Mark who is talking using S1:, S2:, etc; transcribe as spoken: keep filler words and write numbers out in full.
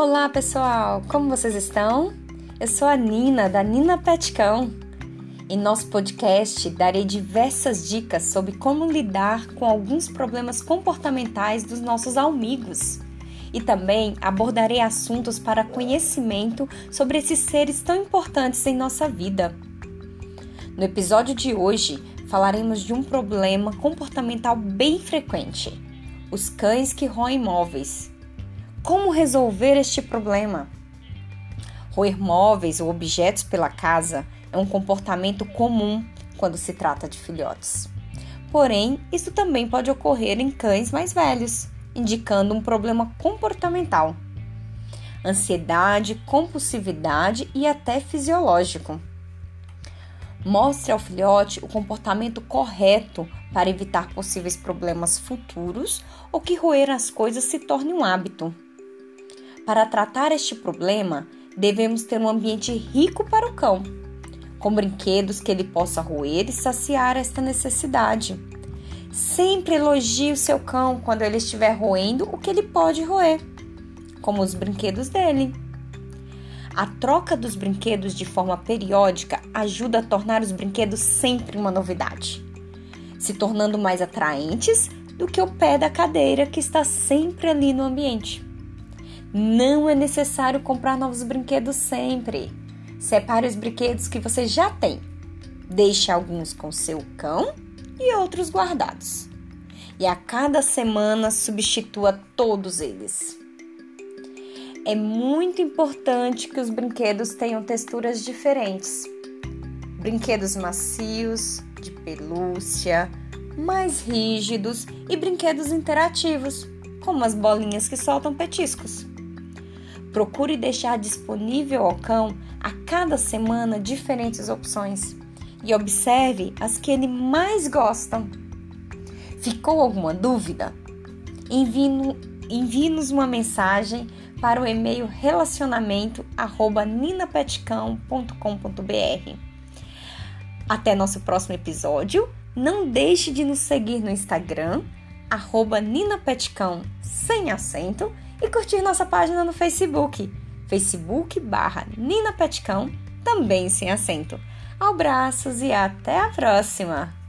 S1: Olá pessoal, como vocês estão? Eu sou a Nina, da Nina Pet Cão. Em nosso podcast darei diversas dicas sobre como lidar com alguns problemas comportamentais dos nossos amigos. E também abordarei assuntos para conhecimento sobre esses seres tão importantes em nossa vida. No episódio de hoje, falaremos de um problema comportamental bem frequente: os cães que roem móveis. Como resolver este problema? Roer móveis ou objetos pela casa é um comportamento comum quando se trata de filhotes. Porém, isso também pode ocorrer em cães mais velhos, indicando um problema comportamental, ansiedade, compulsividade e até fisiológico. Mostre ao filhote o comportamento correto para evitar possíveis problemas futuros ou que roer as coisas se torne um hábito. Para tratar este problema, devemos ter um ambiente rico para o cão, com brinquedos que ele possa roer e saciar esta necessidade. Sempre elogie o seu cão quando ele estiver roendo o que ele pode roer, como os brinquedos dele. A troca dos brinquedos de forma periódica ajuda a tornar os brinquedos sempre uma novidade, se tornando mais atraentes do que o pé da cadeira que está sempre ali no ambiente. Não é necessário comprar novos brinquedos sempre. Separe os brinquedos que você já tem. Deixe alguns com seu cão e outros guardados. E a cada semana substitua todos eles. É muito importante que os brinquedos tenham texturas diferentes. Brinquedos macios, de pelúcia, mais rígidos e brinquedos interativos, como as bolinhas que soltam petiscos. Procure deixar disponível ao cão a cada semana diferentes opções e observe as que ele mais gosta. Ficou alguma dúvida? Envie-nos uma mensagem para o e-mail relacionamento arroba ninapetcão ponto com ponto br. Até nosso próximo episódio. Não deixe de nos seguir no Instagram, arroba ninapetcão sem acento, e curtir nossa página no Facebook, Facebook barra Nina Pet Cão, também sem acento. Abraços e até a próxima!